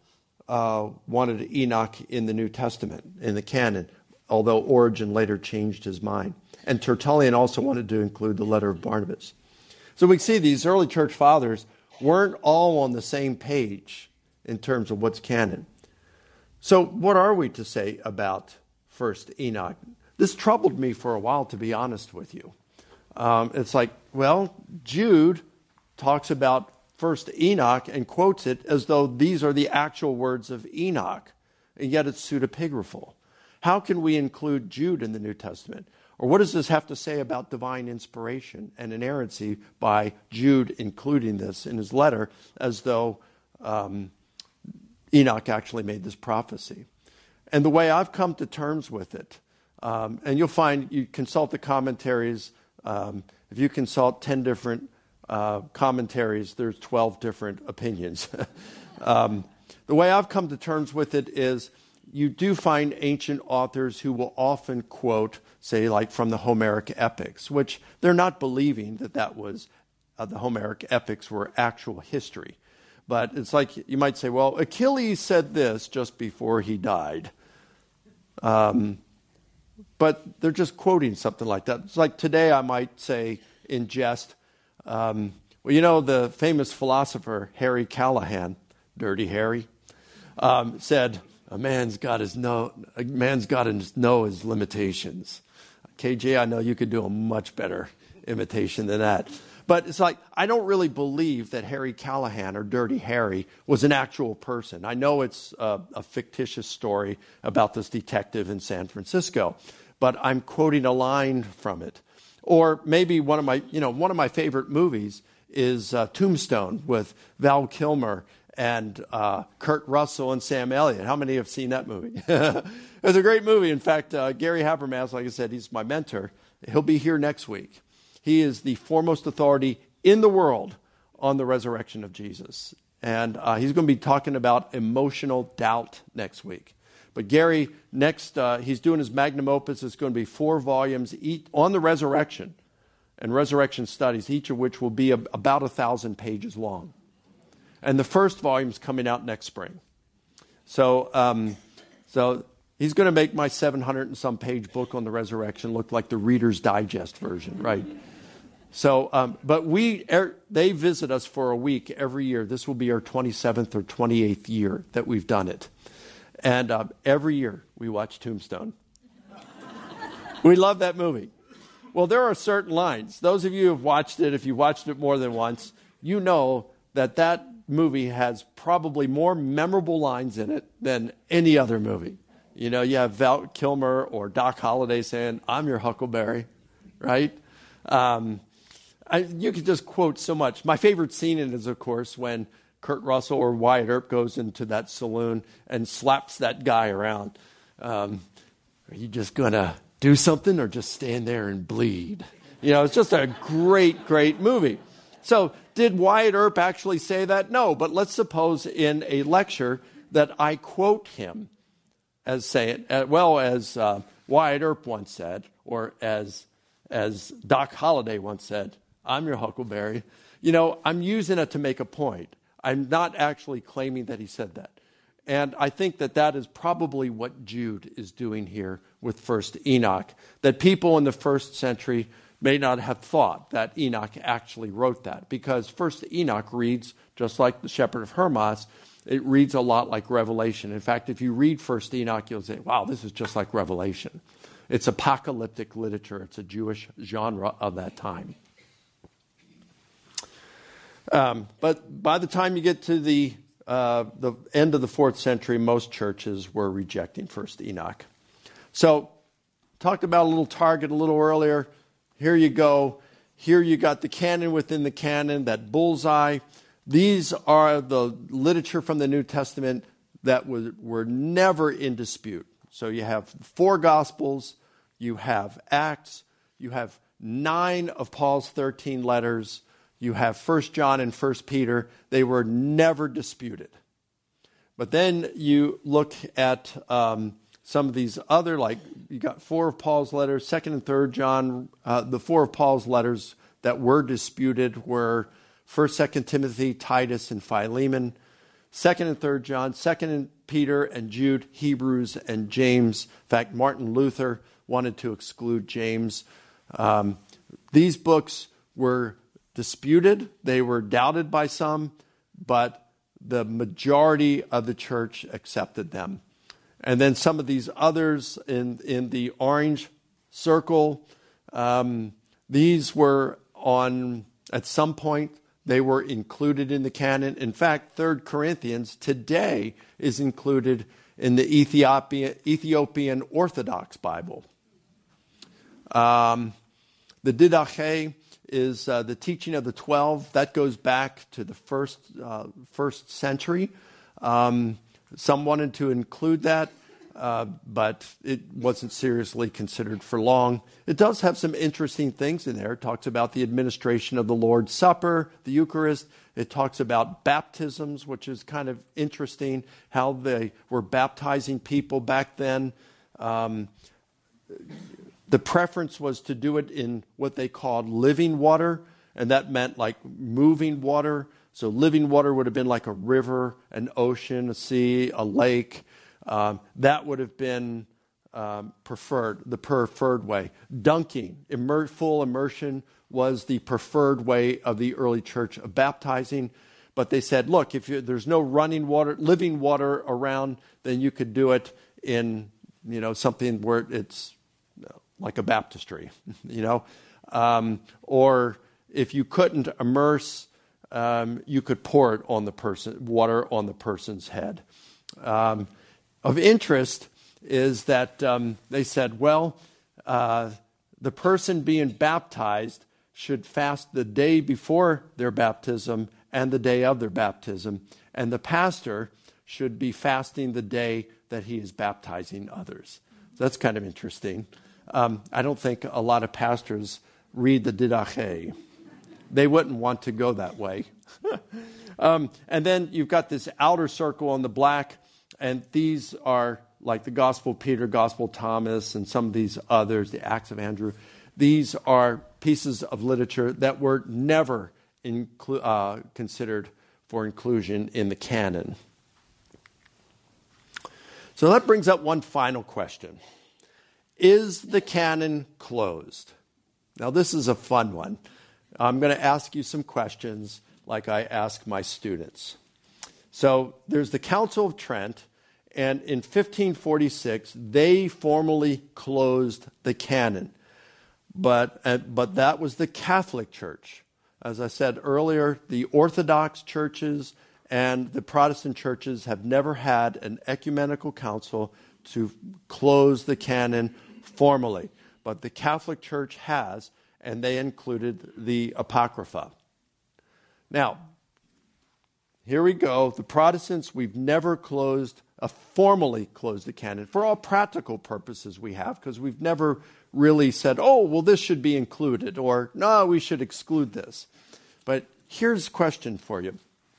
wanted Enoch in the New Testament, in the canon, although Origen later changed his mind. And Tertullian also wanted to include the letter of Barnabas. So we see these early church fathers weren't all on the same page in terms of what's canon. So what are we to say about 1st Enoch? This troubled me for a while, to be honest with you. It's like, well, Jude talks about 1st Enoch and quotes it as though these are the actual words of Enoch, and yet it's pseudepigraphal. How can we include Jude in the New Testament? Or what does this have to say about divine inspiration and inerrancy by Jude including this in his letter as though Enoch actually made this prophecy? And the way I've come to terms with it, and you'll find, you consult the commentaries, if you consult 10 different commentaries, there's 12 different opinions. The way I've come to terms with it is you do find ancient authors who will often quote, say, like from the Homeric epics, which they're not believing that was the Homeric epics were actual history. But it's like you might say, well, Achilles said this just before he died. But they're just quoting something like that. It's like today I might say in jest, well, you know, the famous philosopher Harry Callahan, Dirty Harry, said, a man's got to know his limitations. KJ, I know you could do a much better imitation than that. But it's like, I don't really believe that Harry Callahan or Dirty Harry was an actual person. I know it's a fictitious story about this detective in San Francisco, but I'm quoting a line from it. Or maybe one of my favorite movies is Tombstone with Val Kilmer and Kurt Russell and Sam Elliott. How many have seen that movie? It's a great movie. In fact, Gary Habermas, like I said, he's my mentor. He'll be here next week. He is the foremost authority in the world on the resurrection of Jesus. And he's going to be talking about emotional doubt next week. But Gary, next, he's doing his magnum opus. It's going to be 4 volumes each on the resurrection and resurrection studies, each of which will be about 1,000 pages long. And the first volume is coming out next spring. So he's going to make my 700 and some page book on the resurrection look like the Reader's Digest version, right? So, but they visit us for a week every year. This will be our 27th or 28th year that we've done it. And every year we watch Tombstone. We love that movie. Well, there are certain lines. Those of you who have watched it, if you watched it more than once, you know that movie has probably more memorable lines in it than any other movie. You know, you have Val Kilmer or Doc Holliday saying, "I'm your Huckleberry," right? You could just quote so much. My favorite scene in it is, of course, when Kurt Russell or Wyatt Earp goes into that saloon and slaps that guy around. Are you just going to do something or just stand there and bleed? It's just a great, great movie. So did Wyatt Earp actually say that? No, but let's suppose in a lecture that I quote him as saying, as Wyatt Earp once said, or as Doc Holliday once said, I'm your Huckleberry. I'm using it to make a point. I'm not actually claiming that he said that. And I think that is probably what Jude is doing here with First Enoch, that people in the first century may not have thought that Enoch actually wrote that, because First Enoch reads just like the Shepherd of Hermas. It reads a lot like Revelation. In fact, if you read First Enoch, you'll say, wow, this is just like Revelation. It's apocalyptic literature. It's a Jewish genre of that time. But by the time you get to the end of the 4th century, most churches were rejecting First Enoch. So, talked about a little target a little earlier. Here you go. Here you got the canon within the canon, that bullseye. These are the literature from the New Testament that were never in dispute. So you have 4 Gospels, you have Acts, you have 9 of Paul's 13 letters, you have 1 John and 1 Peter. They were never disputed. But then you look at some of these other, like you got 4 of Paul's letters, 2nd and 3rd John. The 4 of Paul's letters that were disputed were 1st, 2nd Timothy, Titus, and Philemon. 2nd and 3rd John, 2nd and Peter and Jude, Hebrews and James. In fact, Martin Luther wanted to exclude James. These books were disputed. They were doubted by some, but the majority of the church accepted them. And then some of these others in the orange circle, these were at some point, they were included in the canon. In fact, 3 Corinthians today is included in the Ethiopian Orthodox Bible. The Didache is the teaching of the 12. That goes back to the first century. Some wanted to include that, but it wasn't seriously considered for long. It does have some interesting things in there. It talks about the administration of the Lord's Supper, the Eucharist. It talks about baptisms, which is kind of interesting, how they were baptizing people back then. The preference was to do it in what they called living water, and that meant like moving water. So living water would have been like a river, an ocean, a sea, a lake. That would have been the preferred way. Dunking, full immersion, was the preferred way of the early church of baptizing. But they said, look, if there's no running water, living water around, then you could do it in something where it's like a baptistry, or if you couldn't immerse, you could pour it on water on the person's head. Of interest is that they said, the person being baptized should fast the day before their baptism and the day of their baptism, and the pastor should be fasting the day that he is baptizing others. So that's kind of interesting. I don't think a lot of pastors read the Didache. They wouldn't want to go that way. And then you've got this outer circle on the black, and these are like the Gospel of Peter, Gospel of Thomas, and some of these others, the Acts of Andrew. These are pieces of literature that were never considered for inclusion in the canon. So that brings up one final question. Is the canon closed? Now, this is a fun one. I'm going to ask you some questions like I ask my students. So there's the Council of Trent, and in 1546, they formally closed the canon. But that was the Catholic Church. As I said earlier, the Orthodox churches and the Protestant churches have never had an ecumenical council to close the canon formally. But the Catholic Church has, and they included the Apocrypha. Now, here we go. The Protestants, we've never formally closed the canon. For all practical purposes we have, because we've never really said, oh, well, this should be included, or no, we should exclude this. But here's a question for you.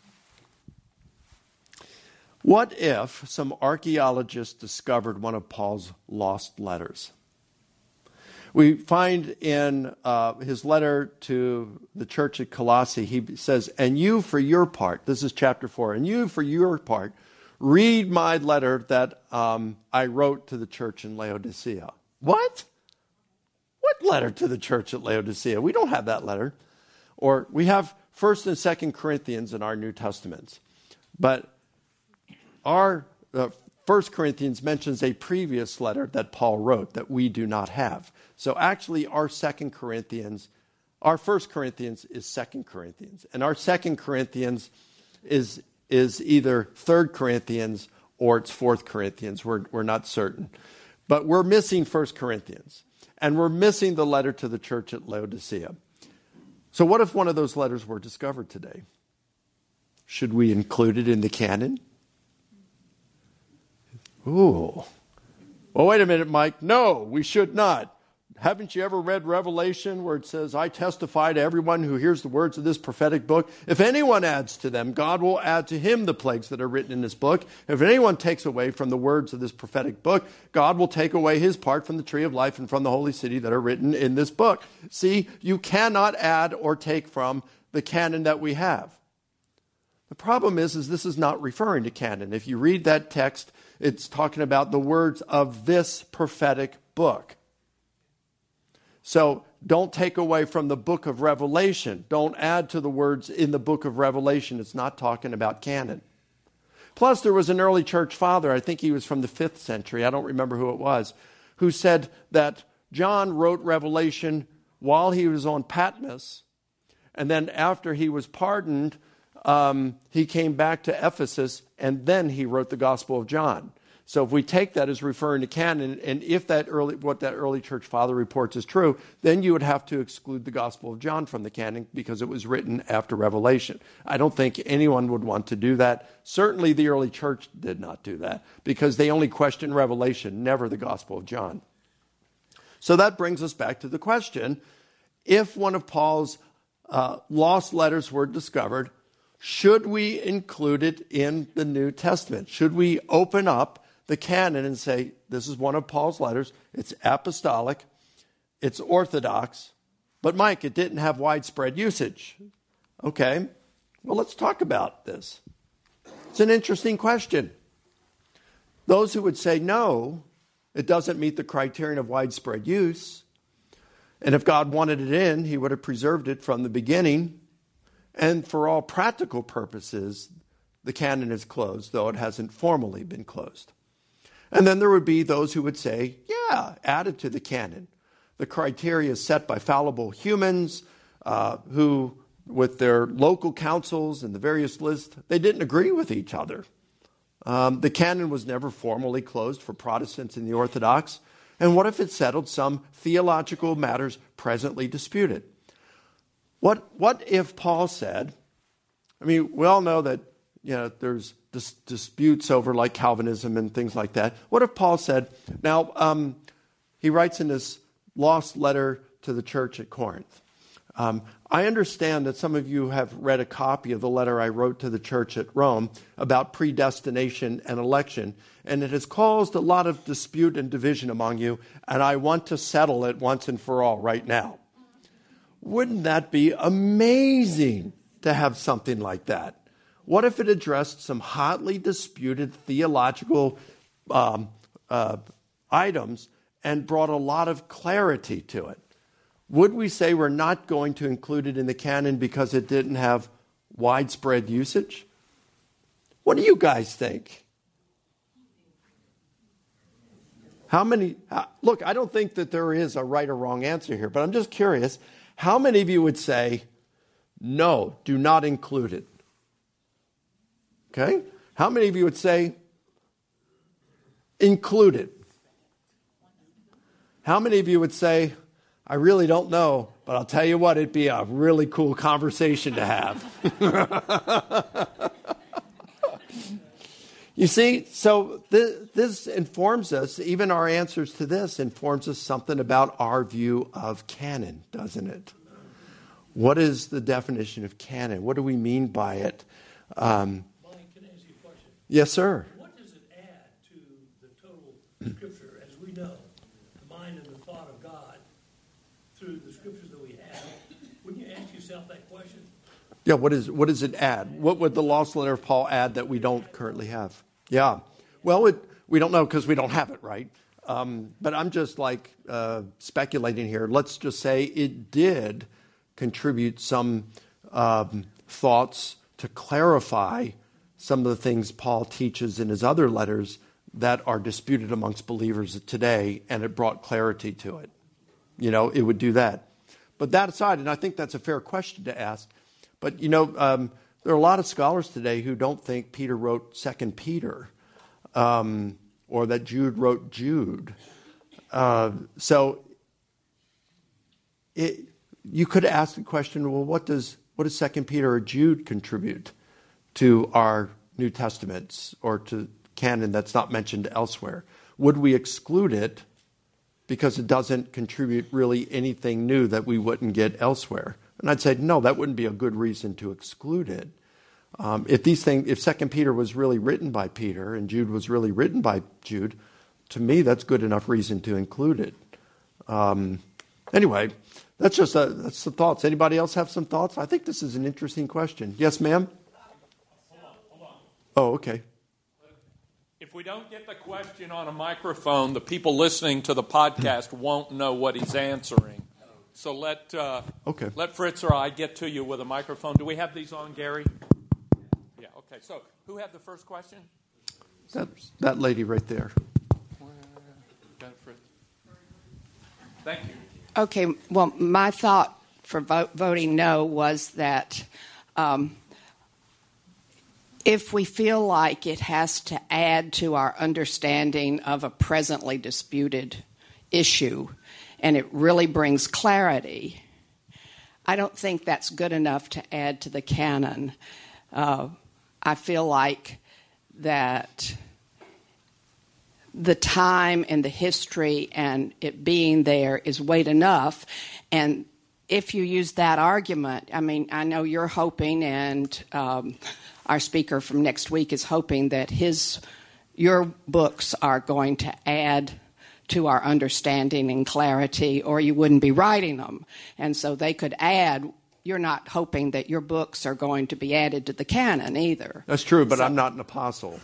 What if some archaeologists discovered one of Paul's lost letters? We find in his letter to the church at Colossae, he says, and you for your part, this is chapter 4, and you for your part, read my letter that I wrote to the church in Laodicea. What? What letter to the church at Laodicea? We don't have that letter. Or we have 1st and 2nd Corinthians in our New Testaments. But our 1 Corinthians mentions a previous letter that Paul wrote that we do not have. So actually our 1 Corinthians is 2 Corinthians. And our 2 Corinthians is either 3 Corinthians or it's 4 Corinthians. We're not certain. But we're missing 1 Corinthians. And we're missing the letter to the church at Laodicea. So what if one of those letters were discovered today? Should we include it in the canon? Ooh. Well, wait a minute, Mike. No, we should not. Haven't you ever read Revelation where it says, I testify to everyone who hears the words of this prophetic book. If anyone adds to them, God will add to him the plagues that are written in this book. If anyone takes away from the words of this prophetic book, God will take away his part from the tree of life and from the holy city that are written in this book. See, you cannot add or take from the canon that we have. The problem is this is not referring to canon. If you read that text, it's talking about the words of this prophetic book. So don't take away from the book of Revelation. Don't add to the words in the book of Revelation. It's not talking about canon. Plus, there was an early church father, I think he was from the 5th century, I don't remember who it was, who said that John wrote Revelation while he was on Patmos, and then after he was pardoned, he came back to Ephesus, and then he wrote the Gospel of John. So if we take that as referring to canon, and if what that early church father reports is true, then you would have to exclude the Gospel of John from the canon because it was written after Revelation. I don't think anyone would want to do that. Certainly the early church did not do that because they only questioned Revelation, never the Gospel of John. So that brings us back to the question, if one of Paul's lost letters were discovered, should we include it in the New Testament? Should we open up the canon and say, this is one of Paul's letters, it's apostolic, it's orthodox, but Mike, it didn't have widespread usage. Okay, well, let's talk about this. It's an interesting question. Those who would say, no, it doesn't meet the criterion of widespread use, and if God wanted it in, he would have preserved it from the beginning, and for all practical purposes, the canon is closed, though it hasn't formally been closed. And then there would be those who would say, yeah, add it to the canon. The criteria is set by fallible humans who, with their local councils and the various lists, they didn't agree with each other. The canon was never formally closed for Protestants and the Orthodox. And what if it settled some theological matters presently disputed? What if Paul said, I mean, we all know that there's disputes over like Calvinism and things like that. What if Paul said, now he writes in this lost letter to the church at Corinth, I understand that some of you have read a copy of the letter I wrote to the church at Rome about predestination and election, and it has caused a lot of dispute and division among you, and I want to settle it once and for all right now. Wouldn't that be amazing to have something like that? What if it addressed some hotly disputed theological items and brought a lot of clarity to it? Would we say we're not going to include it in the canon because it didn't have widespread usage? What do you guys think? How many? Look, I don't think that there is a right or wrong answer here, but I'm just curious. How many of you would say, no, do not include it? Okay? How many of you would say, include it? How many of you would say, I really don't know, but I'll tell you what, it'd be a really cool conversation to have. You see, so this informs us, even our answers to this informs us something about our view of canon, doesn't it? What is the definition of canon? What do we mean by it? Mike, can I ask you a question? Yes, sir. What does it add to the total Scripture as we know, the mind and the thought of God through the Scriptures that we have? Wouldn't you ask yourself that question? Yeah, what does it add? What would the lost letter of Paul add that we don't currently have? Yeah. Well, we don't know because we don't have it, right? But I'm just speculating here. Let's just say it did contribute some thoughts to clarify some of the things Paul teaches in his other letters that are disputed amongst believers today, and it brought clarity to it. It would do that. But that aside, and I think that's a fair question to ask, but, there are a lot of scholars today who don't think Peter wrote 2 Peter or that Jude wrote Jude. You could ask the question, well, what does 2 Peter or Jude contribute to our New Testaments or to canon that's not mentioned elsewhere? Would we exclude it because it doesn't contribute really anything new that we wouldn't get elsewhere? And I'd say, no, that wouldn't be a good reason to exclude it. If 2 Peter was really written by Peter and Jude was really written by Jude, to me, that's good enough reason to include it. Anyway, that's the thoughts. Anybody else have some thoughts? I think this is an interesting question. Yes, ma'am? Hold on. Oh, okay. If we don't get the question on a microphone, the people listening to the podcast won't know what he's answering. So let Fritz or I get to you with a microphone. Do we have these on, Gary? Yeah, okay. So who had the first question? That lady right there. Got it, Fritz. Thank you. Okay, well, my thought for voting no was that if we feel like it has to add to our understanding of a presently disputed issue and it really brings clarity, I don't think that's good enough to add to the canon. I feel like that the time and the history and it being there is weight enough. And if you use that argument, I mean, I know you're hoping, and our speaker from next week is hoping that your books are going to add to our understanding and clarity, or you wouldn't be writing them. And so they could add. You're not hoping that your books are going to be added to the canon either. That's true, but I'm not an apostle.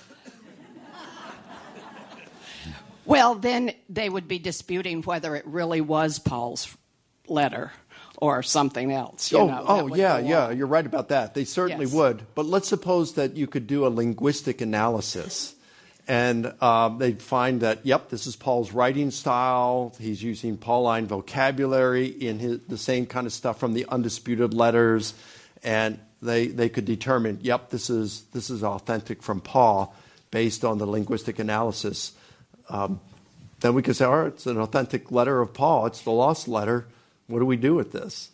Well, then they would be disputing whether it really was Paul's letter or something else. Yeah, you're right about that. They certainly Yes. would. But let's suppose that you could do a linguistic analysis, and they'd find that, this is Paul's writing style. He's using Pauline vocabulary in the same kind of stuff from the undisputed letters, and they could determine, this is authentic from Paul based on the linguistic analysis. Then we could say, all right, it's an authentic letter of Paul. It's the lost letter. What do we do with this?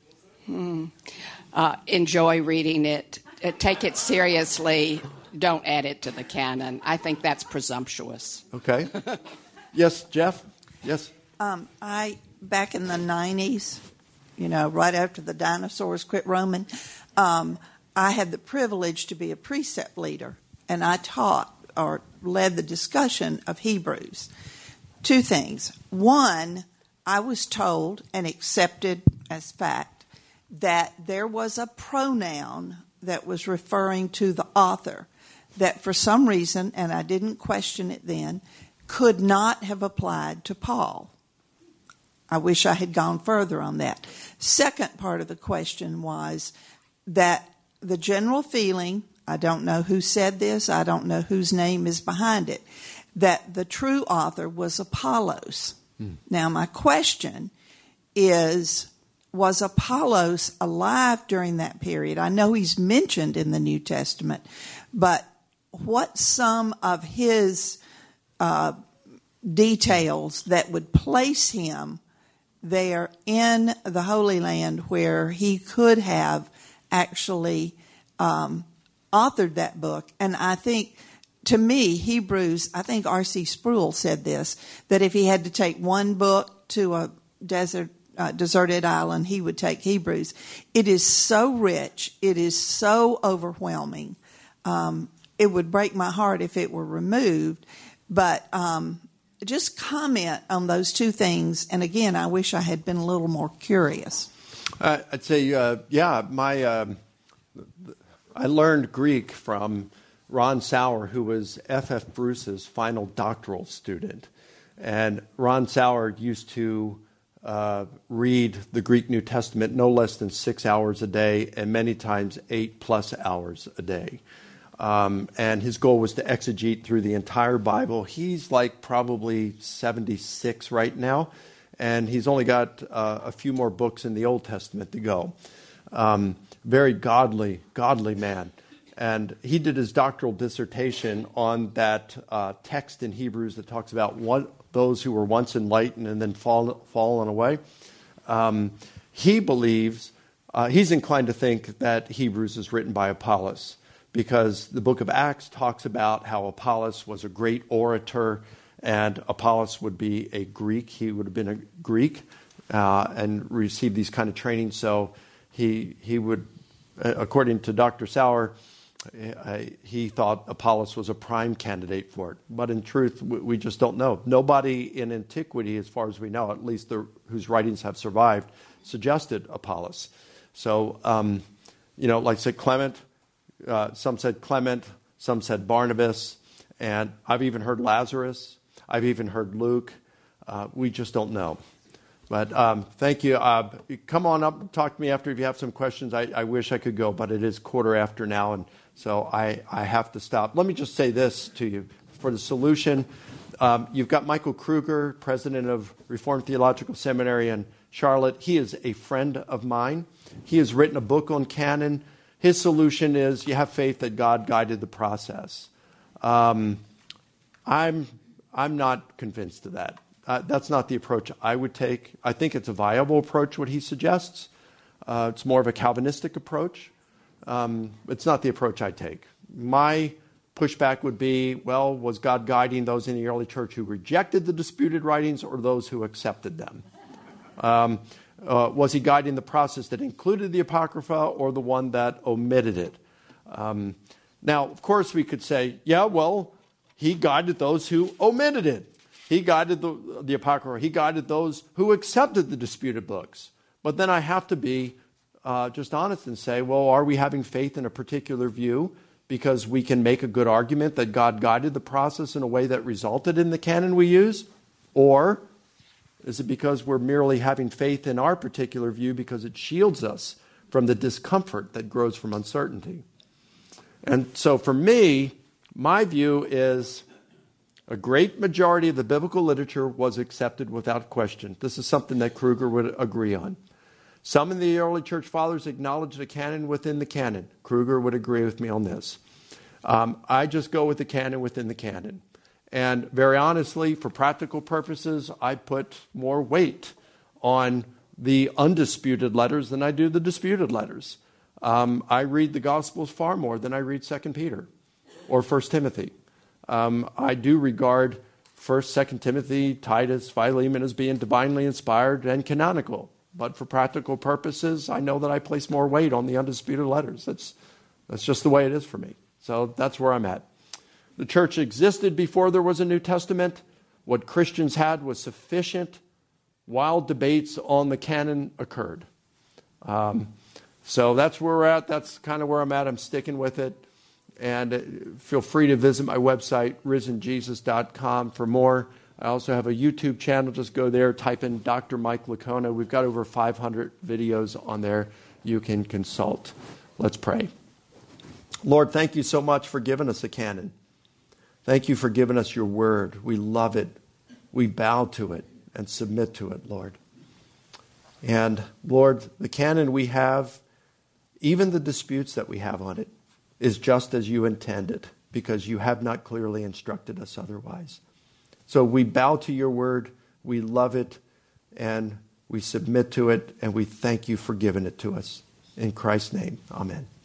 Enjoy reading it. Take it seriously. Don't add it to the canon. I think that's presumptuous. Okay. Yes, Jeff? Yes? Back in the 90s, right after the dinosaurs quit roaming, I had the privilege to be a precept leader, and I taught or led the discussion of Hebrews. Two things. One, I was told and accepted as fact that there was a pronoun that was referring to the author that for some reason, and I didn't question it then, could not have applied to Paul. I wish I had gone further on that. Second part of the question was that the general feeling, I don't know who said this, I don't know whose name is behind it, that the true author was Apollos. Now, my question is, was Apollos alive during that period? I know he's mentioned in the New Testament, but what some of his details that would place him there in the Holy Land where he could have actually authored that book? And I think to me, Hebrews, I think R.C. Sproul said this, that if he had to take one book to a deserted island, he would take Hebrews. It is so rich. It is so overwhelming. It would break my heart if it were removed. But just comment on those two things. And again, I wish I had been a little more curious. I'd say, I learned Greek from Ron Sauer, who was F.F. Bruce's final doctoral student. And Ron Sauer used to read the Greek New Testament no less than 6 hours a day, and many times 8+ hours a day. And his goal was to exegete through the entire Bible. He's like probably 76 right now, and he's only got a few more books in the Old Testament to go. Very godly man. And he did his doctoral dissertation on that text in Hebrews that talks about those who were once enlightened and then fallen away. He believes, he's inclined to think that Hebrews is written by Apollos, because the book of Acts talks about how Apollos was a great orator, and Apollos would be a Greek. He would have been a Greek and received these kind of training. So he would, according to Dr. Sauer, he thought Apollos was a prime candidate for it. But in truth, we just don't know. Nobody in antiquity, as far as we know, at least whose writings have survived, suggested Apollos. So, like I said, Clement, some said Clement, some said Barnabas, and I've even heard Lazarus. I've even heard Luke. We just don't know. But thank you. Come on up and talk to me after if you have some questions. I wish I could go, but it is 1:15 now, and so I have to stop. Let me just say this to you. For the solution, you've got Michael Kruger, president of Reformed Theological Seminary in Charlotte. He is a friend of mine. He has written a book on canon. His solution is you have faith that God guided the process. I'm not convinced of that. That's not the approach I would take. I think it's a viable approach, what he suggests. It's more of a Calvinistic approach. It's not the approach I take. My pushback would be, well, was God guiding those in the early church who rejected the disputed writings or those who accepted them? Was he guiding the process that included the Apocrypha or the one that omitted it? Now, of course, we could say, yeah, well, he guided those who omitted it. He guided the Apocrypha. He guided those who accepted the disputed books. But then I have to be just honest and say, well, are we having faith in a particular view because we can make a good argument that God guided the process in a way that resulted in the canon we use? Or is it because we're merely having faith in our particular view because it shields us from the discomfort that grows from uncertainty? And so for me, my view is a great majority of the biblical literature was accepted without question. This is something that Kruger would agree on. Some of the early church fathers acknowledged a canon within the canon. Kruger would agree with me on this. I just go with the canon within the canon. And very honestly, for practical purposes, I put more weight on the undisputed letters than I do the disputed letters. I read the Gospels far more than I read 2 Peter or 1 Timothy. I do regard 1st, 2 Timothy, Titus, Philemon as being divinely inspired and canonical. But for practical purposes, I know that I place more weight on the undisputed letters. That's just the way it is for me. So that's where I'm at. The church existed before there was a New Testament. What Christians had was sufficient while debates on the canon occurred. So that's where we're at. That's kind of where I'm at. I'm sticking with it. And feel free to visit my website, risenjesus.com, for more. I also have a YouTube channel. Just go there, type in Dr. Mike Licona. We've got over 500 videos on there you can consult. Let's pray. Lord, thank you so much for giving us a canon. Thank you for giving us your word. We love it. We bow to it and submit to it, Lord. And Lord, the canon we have, even the disputes that we have on it, is just as you intended, because you have not clearly instructed us otherwise. So we bow to your word, we love it, and we submit to it, and we thank you for giving it to us. In Christ's name, amen.